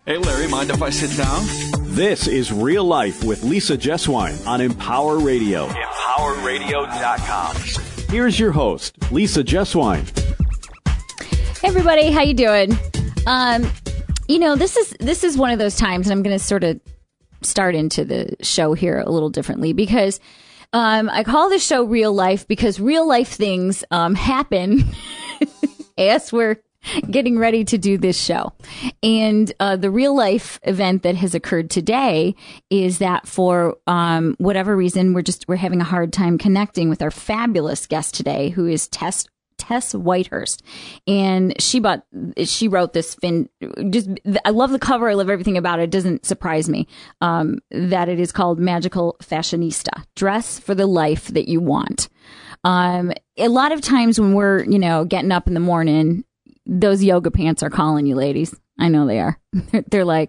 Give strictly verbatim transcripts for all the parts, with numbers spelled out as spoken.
Hey, Larry, mind if I sit down? This is Real Life with Lisa Jeswine on Empower Radio. Empower Radio dot com. Here's your host, Lisa Jeswine. Hey, everybody. How you doing? Um, you know, this is this is one of those times, and I'm going to sort of start into the show here a little differently because um, I call the show Real Life because real life things um, happen as we're getting ready to do this show. And uh, the real life event that has occurred today is that for um, whatever reason, we're just we're having a hard time connecting with our fabulous guest today, who is Tess Tess Whitehurst. And she bought she wrote this fin just I love the cover, I love everything about it. It doesn't surprise me um, that it is called Magical Fashionista, Dress for the Life That You Want. Um, a lot of times when we're, you know, getting up in the morning, those yoga pants are calling you, ladies. I know they are. They're like,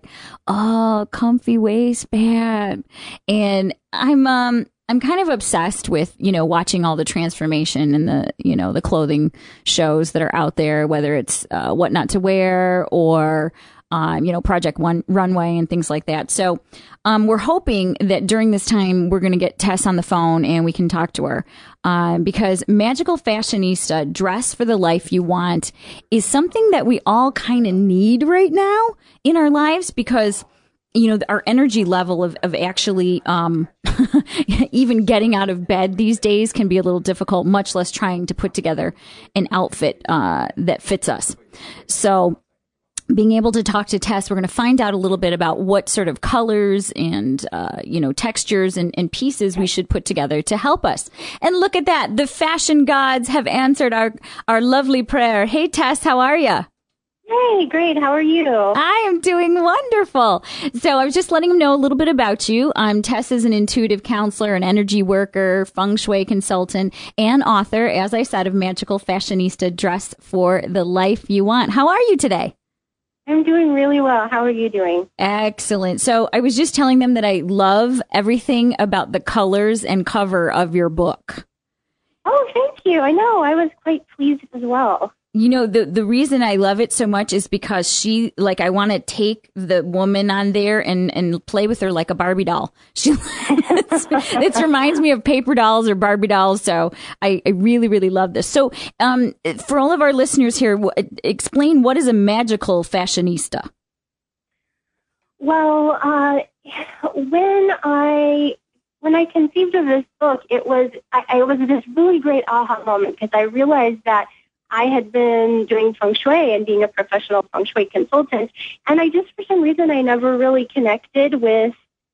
oh, comfy waistband. And I'm, um, I'm kind of obsessed with, you know, watching all the transformation and the, you know, the clothing shows that are out there, whether it's uh, What Not to Wear or, um, you know, Project One Runway and things like that. So um, we're hoping that during this time, we're going to get Tess on the phone and we can talk to her. Um, because Magical Fashionista, Dress for the Life You Want, is something that we all kind of need right now in our lives because, you know, our energy level of, of actually um, even getting out of bed these days can be a little difficult, much less trying to put together an outfit uh, that fits us. So being able to talk to Tess, we're going to find out a little bit about what sort of colors and, uh, you know, textures and, and pieces we should put together to help us. And look at that. The fashion gods have answered our, our lovely prayer. Hey, Tess, how are you? Hey, great. How are you? I am doing wonderful. So I was just letting them know a little bit about you. Um, Tess is an intuitive counselor, an energy worker, feng shui consultant, and author, as I said, of Magical Fashionista, Dress for the Life You Want. How are you today? I'm doing really well. How are you doing? Excellent. So I was just telling them that I love everything about the colors and cover of your book. Oh, thank you. I know. I was quite pleased as well. You know, the, the reason I love it so much is because she, like, I want to take the woman on there and, and play with her like a Barbie doll. She, it reminds me of paper dolls or Barbie dolls. So I, I really, really love this. So um, for all of our listeners here, w- explain what is a magical fashionista? Well, uh, when I when I conceived of this book, it was I, I was this really great aha moment because I realized that I had been doing feng shui and being a professional feng shui consultant, and I just, for some reason, I never really connected with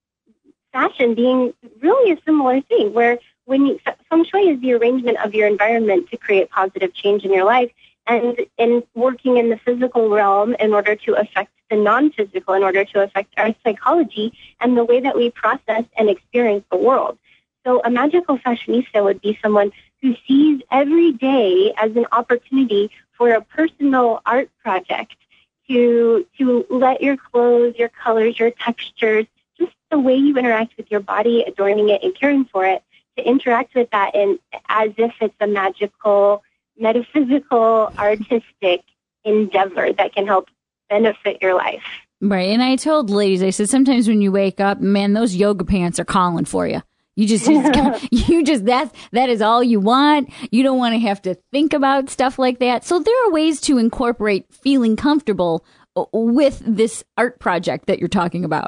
fashion being really a similar thing, where when you, feng shui is the arrangement of your environment to create positive change in your life, and in working in the physical realm in order to affect the non-physical, in order to affect our psychology and the way that we process and experience the world. So a magical fashionista would be someone who sees every day as an opportunity for a personal art project to to let your clothes, your colors, your textures, just the way you interact with your body, adorning it and caring for it, to interact with that in, as if it's a magical, metaphysical, artistic endeavor that can help benefit your life. Right. And I told ladies, I said, sometimes when you wake up, man, those yoga pants are calling for you. You just, just you just, that, that is all you want. You don't want to have to think about stuff like that. So there are ways to incorporate feeling comfortable with this art project that you're talking about.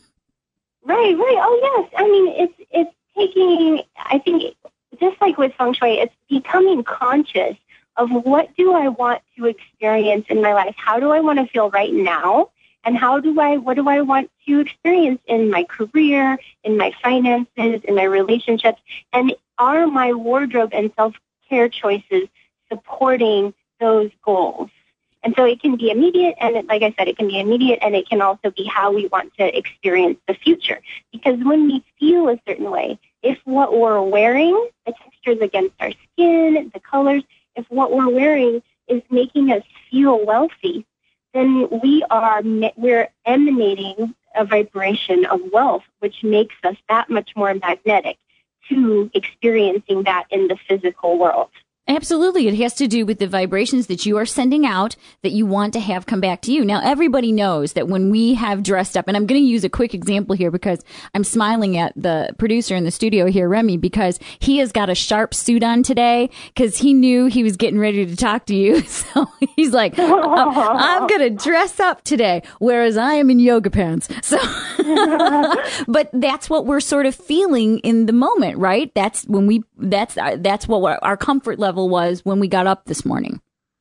Right, right. Oh, yes. I mean, it's, it's taking, I think, just like with feng shui, it's becoming conscious of what do I want to experience in my life? How do I want to feel right now? And how do I, what do I want to experience in my career, in my finances, in my relationships? And are my wardrobe and self-care choices supporting those goals? And so it can be immediate, and it, like I said, it can be immediate, and it can also be how we want to experience the future. Because when we feel a certain way, if what we're wearing, the textures against our skin, the colors, if what we're wearing is making us feel wealthy, then we are we're emanating a vibration of wealth, which makes us that much more magnetic to experiencing that in the physical world. Absolutely. It has to do with the vibrations that you are sending out that you want to have come back to you. Now, everybody knows that when we have dressed up, and I'm going to use a quick example here because I'm smiling at the producer in the studio here, Remy, because he has got a sharp suit on today because he knew he was getting ready to talk to you. So he's like, I'm going to dress up today, whereas I am in yoga pants. So, but that's what we're sort of feeling in the moment, right? That's when we, that's, that's what our comfort level was when we got up this morning.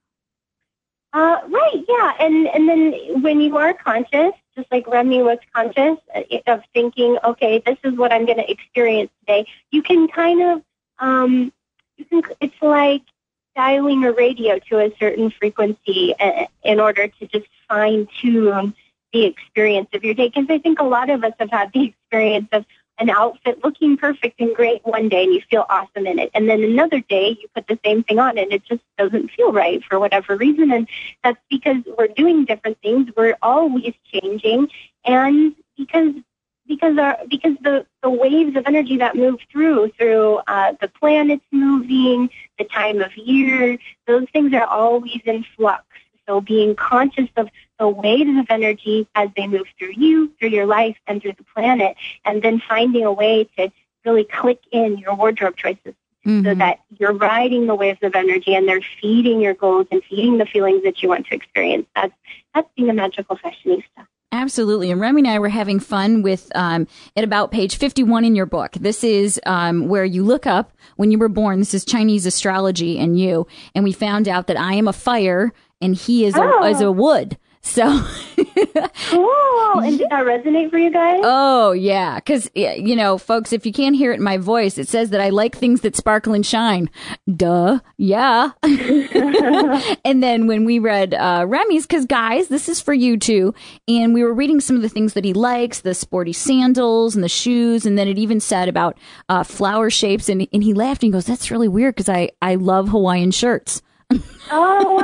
Uh, right, yeah. And and then when you are conscious, just like Remy was conscious of thinking, okay, this is what I'm going to experience today, you can kind of, um, you can. it's like dialing a radio to a certain frequency uh, in order to just fine-tune the experience of your day. Because I think a lot of us have had the experience of an outfit looking perfect and great one day and you feel awesome in it. And then another day you put the same thing on and it just doesn't feel right for whatever reason. And that's because we're doing different things. We're always changing. And because because our because the, the waves of energy that move through, through uh, the planets moving, the time of year, those things are always in flux. So being conscious of the waves of energy as they move through you, through your life, and through the planet, and then finding a way to really click in your wardrobe choices mm-hmm. so that you're riding the waves of energy and they're feeding your goals and feeding the feelings that you want to experience. That's, that's being a magical fashionista. Absolutely. And Remy and I were having fun with, um, at about page fifty-one in your book. This is um, where you look up when you were born. This is Chinese astrology and you. And we found out that I am a fire and he is, oh. a, is a wood. So cool. And did that resonate for you guys? Oh, yeah. Because, you know, folks, if you can't hear it in my voice, it says that I like things that sparkle and shine. Duh. Yeah. And then when we read uh, Remy's, because, guys, this is for you, too. And we were reading some of the things that he likes, the sporty sandals and the shoes. And then it even said about uh, flower shapes. And, and he laughed and he goes, that's really weird because I, I love Hawaiian shirts. Oh,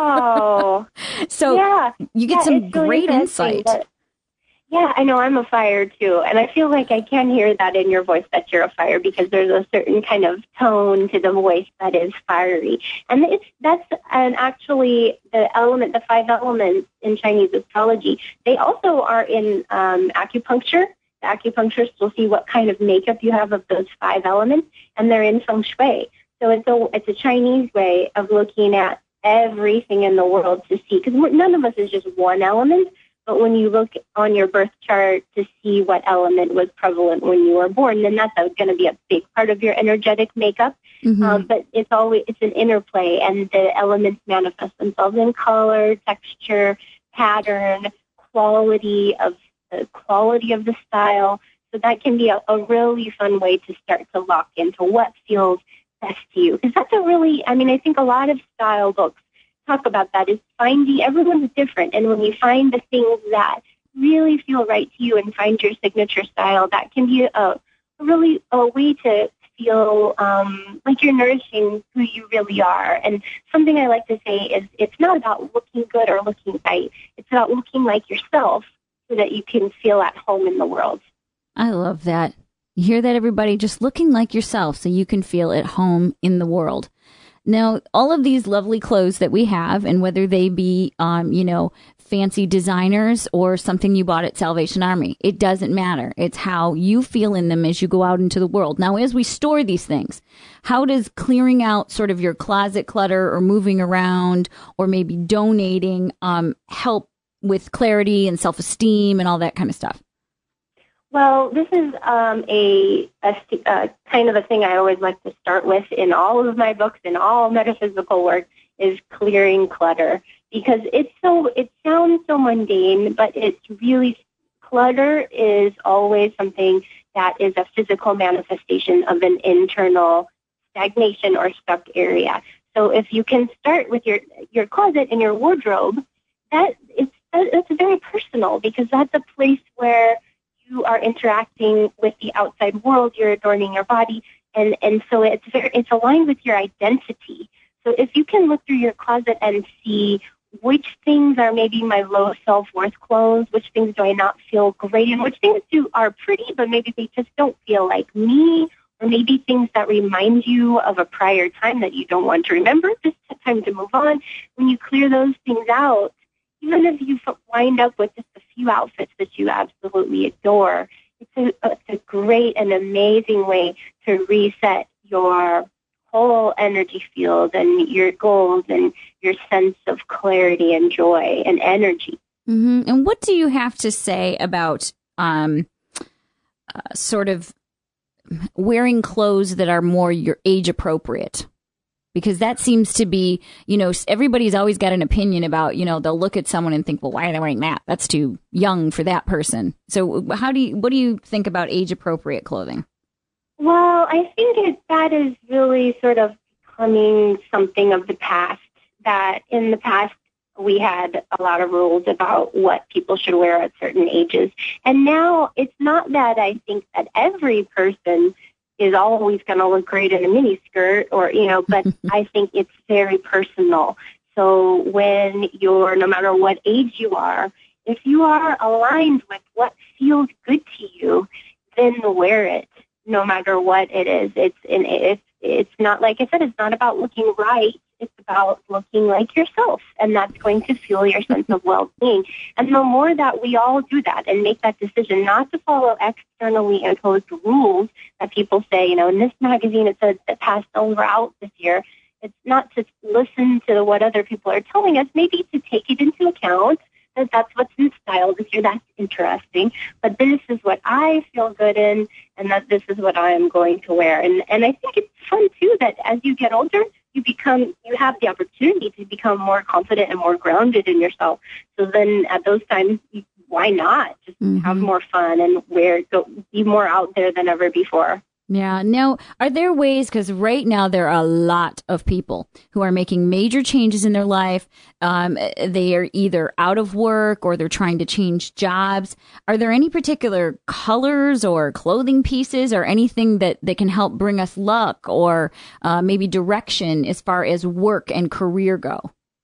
wow. So yeah. you get yeah, some really great insight. That, yeah, I know I'm a fire too. And I feel like I can hear that in your voice that you're a fire because there's a certain kind of tone to the voice that is fiery. And it's that's and actually the element, the five elements in Chinese astrology, they also are in um, acupuncture. The acupuncturists will see what kind of makeup you have of those five elements, and they're in feng shui. So it's a, it's a Chinese way of looking at everything in the world to see, because none of us is just one element, but when you look on your birth chart to see what element was prevalent when you were born, then that's going to be a big part of your energetic makeup. Mm-hmm. Um, but it's always it's an interplay, and the elements manifest themselves in color, texture, pattern, quality of the quality of the style. So that can be a, a really fun way to start to lock into what feels best to you. Because that's a really, I mean, I think a lot of style books talk about that, is finding, everyone's different. And when you find the things that really feel right to you and find your signature style, that can be a, a really a way to feel um, like you're nourishing who you really are. And something I like to say is it's not about looking good or looking right. It's about looking like yourself so that you can feel at home in the world. I love that. You hear that, everybody? Just looking like yourself so you can feel at home in the world. Now, all of these lovely clothes that we have, and whether they be, um, you know, fancy designers or something you bought at Salvation Army, it doesn't matter. It's how you feel in them as you go out into the world. Now, as we store these things, how does clearing out sort of your closet clutter or moving around or maybe donating um, help with clarity and self-esteem and all that kind of stuff? Well, this is um, a, a, a kind of a thing I always like to start with in all of my books and all metaphysical work is clearing clutter, because it's so it sounds so mundane, but it's really clutter is always something that is a physical manifestation of an internal stagnation or stuck area. So if you can start with your your closet and your wardrobe, that it's it's very personal, because that's a place where you are interacting with the outside world, you're adorning your body, and, and so it's very, it's aligned with your identity. So if you can look through your closet and see which things are maybe my low self-worth clothes, which things do I not feel great in, which things do are pretty, but maybe they just don't feel like me, or maybe things that remind you of a prior time that you don't want to remember. Just time to move on. When you clear those things out, even if you wind up with just a few outfits that you absolutely adore, it's a, it's a great and amazing way to reset your whole energy field and your goals and your sense of clarity and joy and energy. Mm-hmm. And what do you have to say about um, uh, sort of wearing clothes that are more your age appropriate? Because that seems to be, you know, everybody's always got an opinion about, you know, they'll look at someone and think, well, why are they wearing that? That's too young for that person. So how do you, what do you think about age appropriate clothing? Well, I think it, that is really sort of becoming something of the past, that in the past we had a lot of rules about what people should wear at certain ages. And now it's not that I think that every person is always going to look great in a mini skirt or, you know, but I think it's very personal. So when you're, no matter what age you are, if you are aligned with what feels good to you, then wear it, no matter what it is. It's, and it's, it's not, like I said, it's not about looking right. It's about looking like yourself, and that's going to fuel your sense of well-being. And the more that we all do that and make that decision not to follow externally imposed rules that people say, you know, in this magazine it says that pastels are out this year. It's not to listen to what other people are telling us, maybe to take it into account that that's what's in style this year. That's interesting. But this is what I feel good in, and that this is what I am going to wear. And and I think it's fun, too, that as you get older, you become, you have the opportunity to become more confident and more grounded in yourself. So then at those times, you, why not just mm-hmm. have more fun and wear, go, be more out there than ever before? Yeah. Now, are there ways, because right now there are a lot of people who are making major changes in their life. Um, they are either out of work or they're trying to change jobs. Are there any particular colors or clothing pieces or anything that, that can help bring us luck or uh, maybe direction as far as work and career go?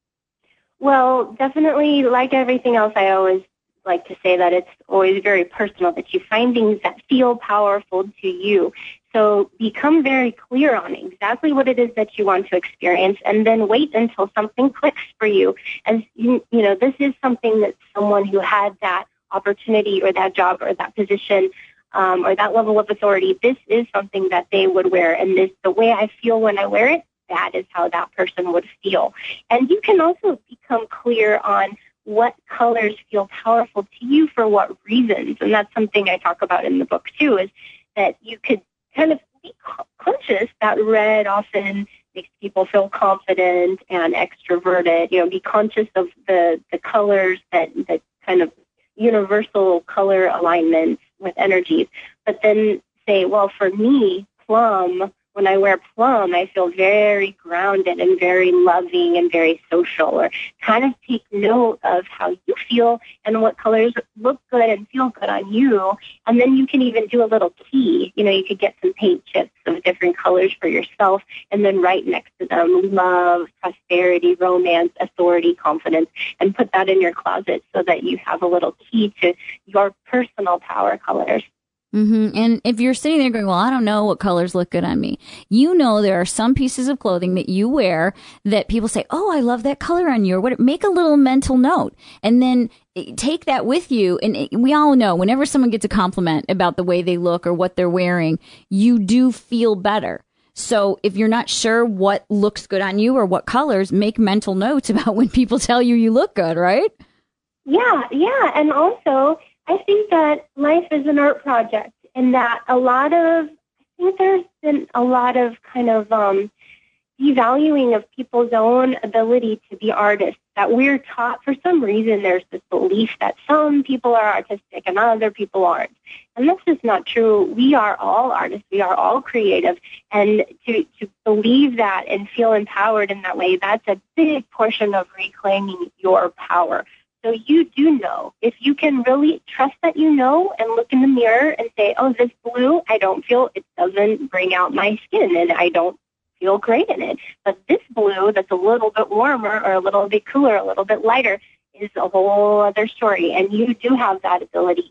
Well, definitely, like everything else, I always like to say that it's always very personal, that you find things that feel powerful to you. So become very clear on exactly what it is that you want to experience, and then wait until something clicks for you. As you, you know, this is something that someone who had that opportunity or that job or that position um, or that level of authority, this is something that they would wear. And this, the way I feel when I wear it, that is how that person would feel. And you can also become clear on what colors feel powerful to you for what reasons. And that's something I talk about in the book, too, is that you could kind of be conscious that red often makes people feel confident and extroverted. You know, be conscious of the, the colors, that, that kind of universal color alignments with energies. But then say, well, for me, plum, when I wear plum, I feel very grounded and very loving and very social. Or kind of take note of how you feel and what colors look good and feel good on you. And then you can even do a little key. You know, you could get some paint chips of different colors for yourself and then write next to them love, prosperity, romance, authority, confidence, and put that in your closet so that you have a little key to your personal power colors. Mm-hmm. And if you're sitting there going, well, I don't know what colors look good on me, you know there are some pieces of clothing that you wear that people say, oh, I love that color on you, or what. Make a little mental note and then take that with you. And it, we all know whenever someone gets a compliment about the way they look or what they're wearing, you do feel better. So if you're not sure what looks good on you or what colors, make mental notes about when people tell you you look good, right? Yeah, yeah. And also, I think that life is an art project, and that a lot of, I think there's been a lot of kind of um, devaluing of people's own ability to be artists, that we're taught, for some reason, there's this belief that some people are artistic and other people aren't. And that's just not true. We are all artists. We are all creative. And to, to believe that and feel empowered in that way, that's a big portion of reclaiming your power. So you do know. If you can really trust that you know and look in the mirror and say, oh, this blue, I don't feel, it doesn't bring out my skin and I don't feel great in it. But this blue that's a little bit warmer or a little bit cooler, a little bit lighter is a whole other story. And you do have that ability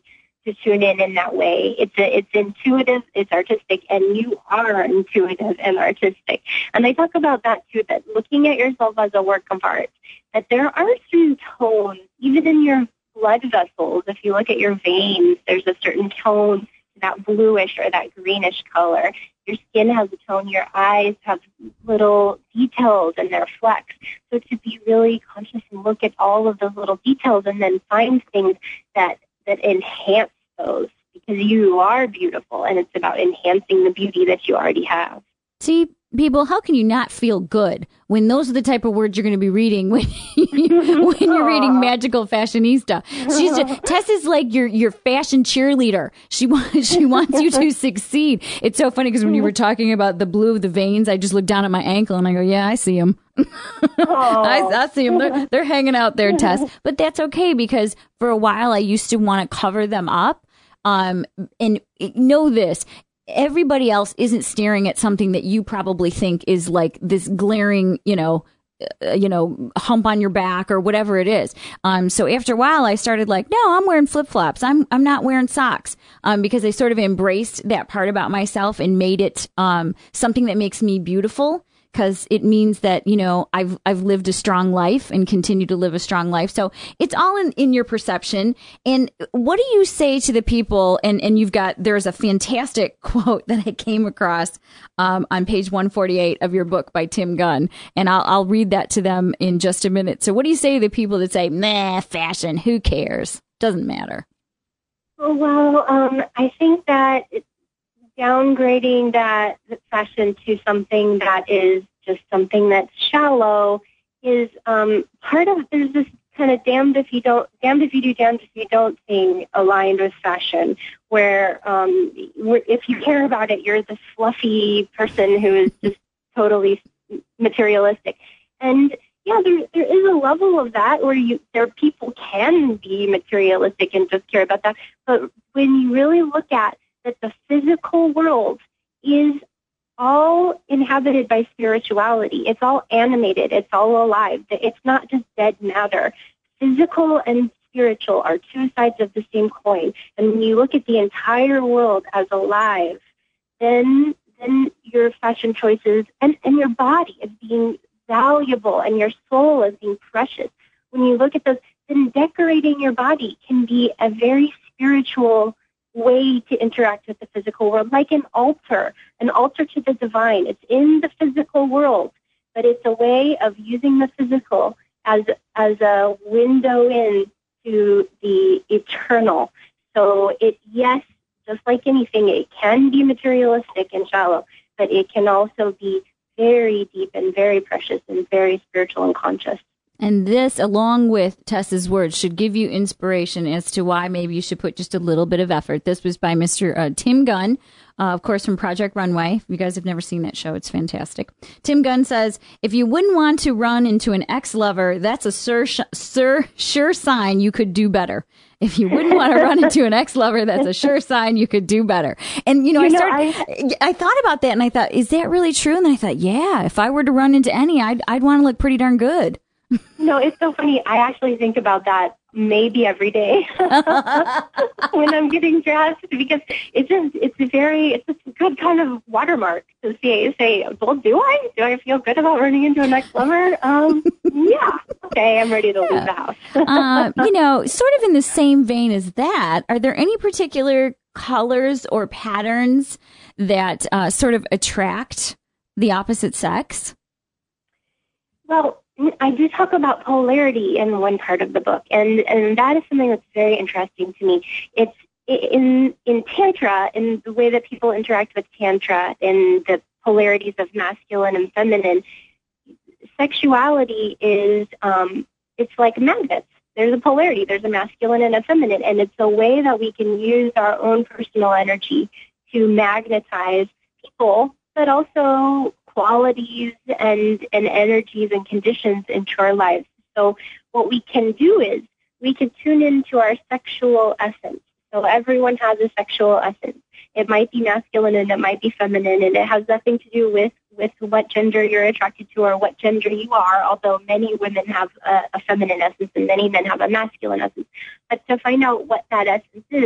to tune in in that way. It's a, it's intuitive, it's artistic, and you are intuitive and artistic. And I talk about that too, that looking at yourself as a work of art, that there are certain tones, even in your blood vessels. If you look at your veins, there's a certain tone, that bluish or that greenish color. Your skin has a tone, your eyes have little details and they're flecks. So to be really conscious and look at all of those little details and then find things that, that enhance those, because you are beautiful and it's about enhancing the beauty that you already have. See, people, how can you not feel good when those are the type of words you're going to be reading when, when you're reading Magical Fashionista? She's just, Tess is like your your fashion cheerleader. She wants she wants you to succeed. It's so funny because when you were talking about the blue of the veins, I just looked down at my ankle and I go, yeah, I see them. I, I see them. They're, they're hanging out there, Tess. But that's okay, because for a while I used to want to cover them up. Um, and know this. Everybody else isn't staring at something that you probably think is like this glaring, you know, uh, you know, hump on your back or whatever it is. Um, so after a while, I started like, no, I'm wearing flip flops. I'm I'm not wearing socks. Um, because I sort of embraced that part about myself and made it um something that makes me beautiful. Because it means that, you know, I've I've lived a strong life and continue to live a strong life. So it's all in, in your perception. And what do you say to the people? And, and you've got, there's a fantastic quote that I came across um, on page one forty-eight of your book by Tim Gunn. And I'll, I'll read that to them in just a minute. So what do you say to the people that say, nah, fashion, who cares? Doesn't matter. Oh, well, um, I think that it's downgrading that fashion to something that is just something that's shallow is um, part of, there's this kind of damned if you don't, damned if you do, damned if you don't thing aligned with fashion, where um, if you care about it, you're this fluffy person who is just totally materialistic. And yeah, there there is a level of that where you there people can be materialistic and just care about that. But when you really look at that the physical world is all inhabited by spirituality. It's all animated. It's all alive. It's not just dead matter. Physical and spiritual are two sides of the same coin. And when you look at the entire world as alive, then then your fashion choices and, and your body as being valuable and your soul as being precious. When you look at those, then decorating your body can be a very spiritual way to interact with the physical world, like an altar, an altar to the divine. It's in the physical world, but it's a way of using the physical as as a window in to the eternal. So it, yes, just like anything, it can be materialistic and shallow, but it can also be very deep and very precious and very spiritual and conscious. And this, along with Tess's words, should give you inspiration as to why maybe you should put just a little bit of effort. This was by Mister Uh, Tim Gunn, uh, of course, from Project Runway. If you guys have never seen that show, it's fantastic. Tim Gunn says, if you wouldn't want to run into an ex-lover, that's a sur- sur- sure sign you could do better. If you wouldn't want to run into an ex-lover, that's a sure sign you could do better. And, you know, you I started, know, I, I thought about that and I thought, is that really true? And then I thought, yeah, if I were to run into any, I'd, I'd want to look pretty darn good. No, it's so funny. I actually think about that maybe every day when I'm getting dressed, because it's just, it's a very, it's just a good kind of watermark to say, say, well, do I? Do I feel good about running into an ex-lover? Um, yeah. Okay, I'm ready to leave the house. uh, you know, sort of in the same vein as that, are there any particular colors or patterns that uh, sort of attract the opposite sex? Well, I do talk about polarity in one part of the book, and, and that is something that's very interesting to me. It's in in Tantra, in the way that people interact with Tantra, in the polarities of masculine and feminine, sexuality is, um, it's like magnets. There's a polarity. There's a masculine and a feminine, and it's a way that we can use our own personal energy to magnetize people, but also qualities and, and energies and conditions into our lives. So what we can do is we can tune into our sexual essence. So everyone has a sexual essence. It might be masculine and it might be feminine, and it has nothing to do with, with what gender you're attracted to or what gender you are, although many women have a, a feminine essence and many men have a masculine essence. But to find out what that essence is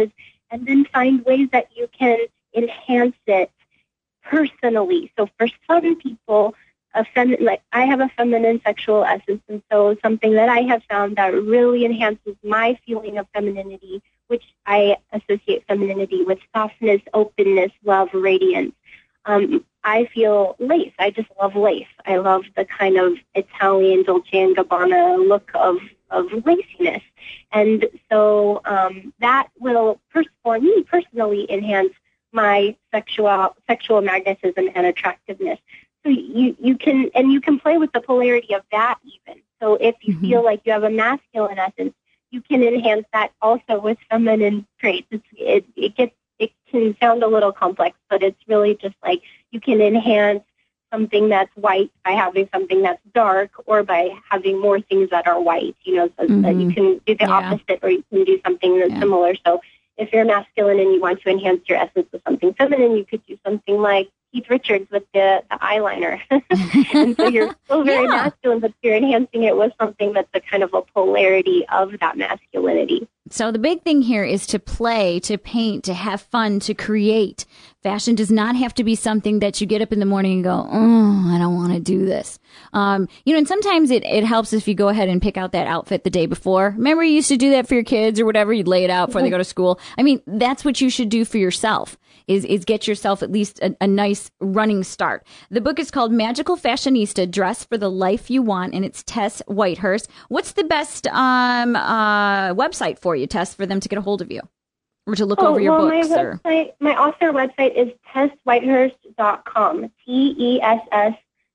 and then find ways that you can enhance it personally. So for some people, a fem- like I have a feminine sexual essence, and so something that I have found that really enhances my feeling of femininity, which I associate femininity with softness, openness, love, radiance. Um, I feel lace. I just love lace. I love the kind of Italian Dolce and Gabbana look of, of laciness. And so um, that will, pers- for me personally, enhance my sexual sexual magnetism and attractiveness. So you, you can, and you can play with the polarity of that even. So if you mm-hmm. feel like you have a masculine essence, you can enhance that also with feminine traits. It's, it, it gets, it can sound a little complex, but it's really just like you can enhance something that's white by having something that's dark, or by having more things that are white, you know, so mm-hmm. that you can do the yeah. opposite, or you can do something that's yeah. similar. So if you're masculine and you want to enhance your essence with something feminine, you could do something like Keith Richards with the, the eyeliner. And so you're still very yeah. masculine, but you're enhancing it with something that's a kind of a polarity of that masculinity. So the big thing here is to play, to paint, to have fun, to create. Fashion does not have to be something that you get up in the morning and go, oh, I don't want to do this. Um, you know, and sometimes it, it helps if you go ahead and pick out that outfit the day before. Remember you used to do that for your kids or whatever? You'd lay it out before they go to school. I mean, that's what you should do for yourself. Is, is get yourself at least a, a nice running start. The book is called Magical Fashionista, Dress for the Life You Want, and it's Tess Whitehurst. What's the best um, uh, website for you, Tess, for them to get a hold of you or to look oh, over your well, books? My, or... website, my author website is tess whitehurst dot com, T E S S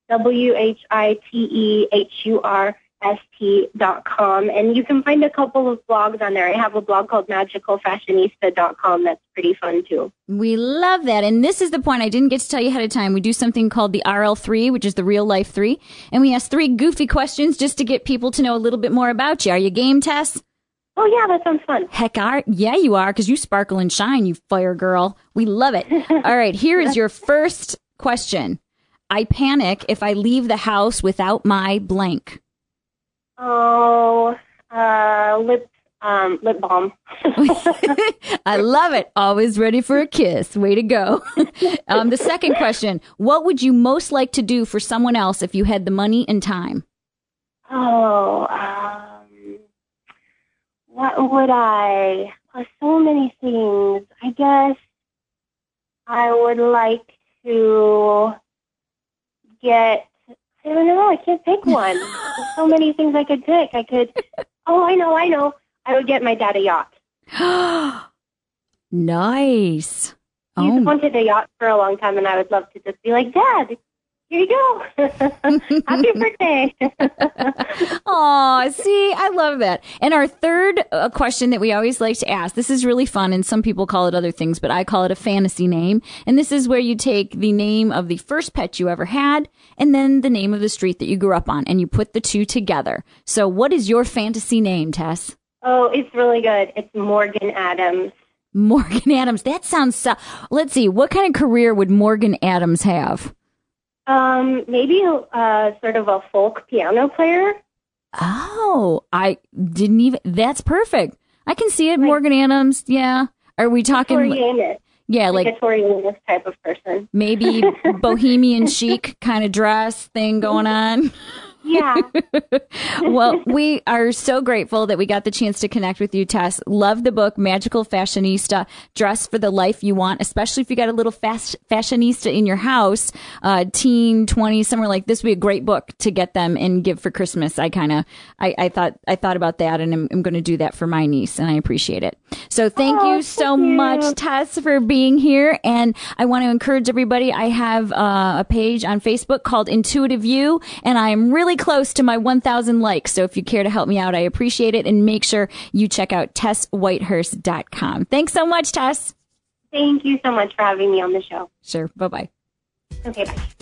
W H I T E H U R S T dot com, and you can find a couple of blogs on there. I have a blog called magical fashionista dot com that's pretty fun too. We love that, and this is the point I didn't get to tell you ahead of time. We do something called the R L three, which is the real life three, and we ask three goofy questions just to get people to know a little bit more about you. Are you game, Tess? Oh yeah, that sounds fun. Heck, are yeah, you are, because you sparkle and shine, you fire girl. We love it. All right, here is your first question. I panic if I leave the house without my blank. Oh, uh, lip, um, lip balm. I love it. Always ready for a kiss. Way to go. um, the second question, what would you most like to do for someone else if you had the money and time? Oh, um, what would I, oh, so many things. I guess I would like to get, I don't know. I can't pick one. There's so many things I could pick. I could, oh, I know, I know. I would get my dad a yacht. Nice. He's oh. wanted a yacht for a long time, and I would love to just be like, Dad, here you go. Happy birthday. Aw, see, I love that. And our third uh, question that we always like to ask, this is really fun, and some people call it other things, but I call it a fantasy name. And this is where you take the name of the first pet you ever had and then the name of the street that you grew up on, and you put the two together. So what is your fantasy name, Tess? Oh, it's really good. It's Morgan Adams. Morgan Adams. That sounds so... Let's see, what kind of career would Morgan Adams have? Um, maybe uh, sort of a folk piano player. Oh, I didn't even... That's perfect. I can see it, like, Morgan Adams. Yeah. Are we talking... Tori Amos. Yeah, like... like a Tori Amos type of person. Maybe bohemian chic kind of dress thing going on. Yeah. Well, we are so grateful that we got the chance to connect with you, Tess. Love the book, Magical Fashionista, Dress for the Life You Want, especially if you got a little fast fashionista in your house, uh, teen, twenty, somewhere like this would be a great book to get them and give for Christmas. I kind of, I, I thought, I thought about that, and I'm, I'm going to do that for my niece, and I appreciate it. So thank oh, you so thank you. much, Tess, for being here. And I want to encourage everybody. I have uh, a page on Facebook called Intuitive You, and I am really close to my one thousand likes. So if you care to help me out, I appreciate it. And make sure you check out tess whitehurst dot com. Thanks so much, Tess. Thank you so much for having me on the show. Sure. Bye-bye. Okay, bye.